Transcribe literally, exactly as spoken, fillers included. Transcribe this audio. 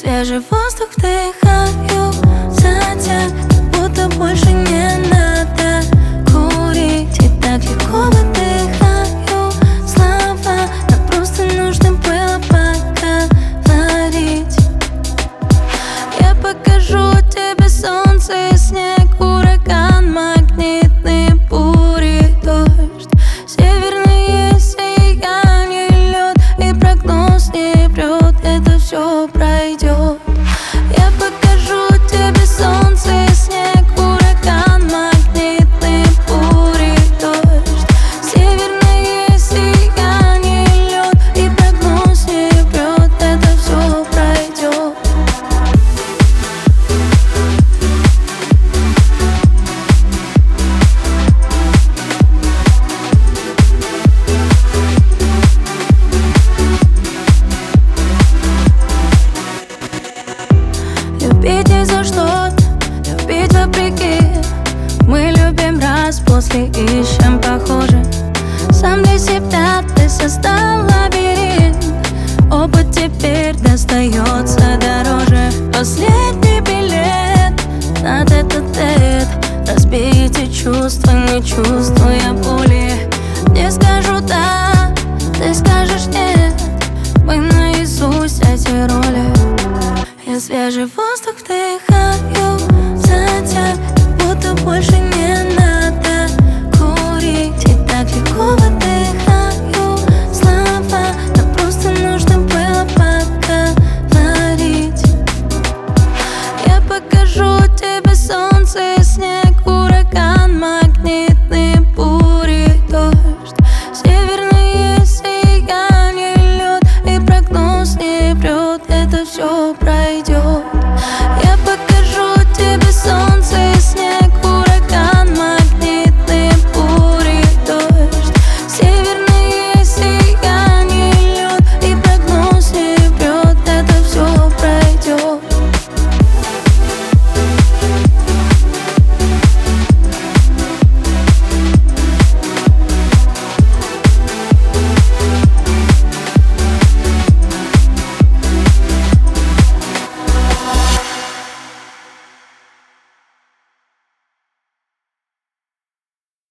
свежий воздух вдыхаю, затяг, как будто больше не надо курить. И так легко выдыхаю слова, нам просто нужно было поговорить. Я покажу тебе солнце и снег, ураган, магнитные бури, дождь, северные сияния, лед, и прогноз не врет, это все пройдет. Я покажу тебе солнце и снег, ураган, магнитные бури, дождь, северные сияния, лед, и прогноз не врет, это все пройдет. Любить не за что-то, любить вопреки. Мы любим раз, после ищем похоже. Сам для себя ты создал лабиринт, опыт теперь достается дороже. Последний билет на тет-а-тет, разбейте чувства, не чувствуя боли. Не скажу да, ты скажешь нет, мы наизусть эти роли. Я свежий воздух вдыхаю, затяг, как будто больше не надо курить. И так легко выдыхаю слова, нам просто нужно было поговорить. Я покажу тебе солнце и снег, ураган, магнитные бури, дождь, северные сияния, лед, и прогноз не врет, это все пройдет.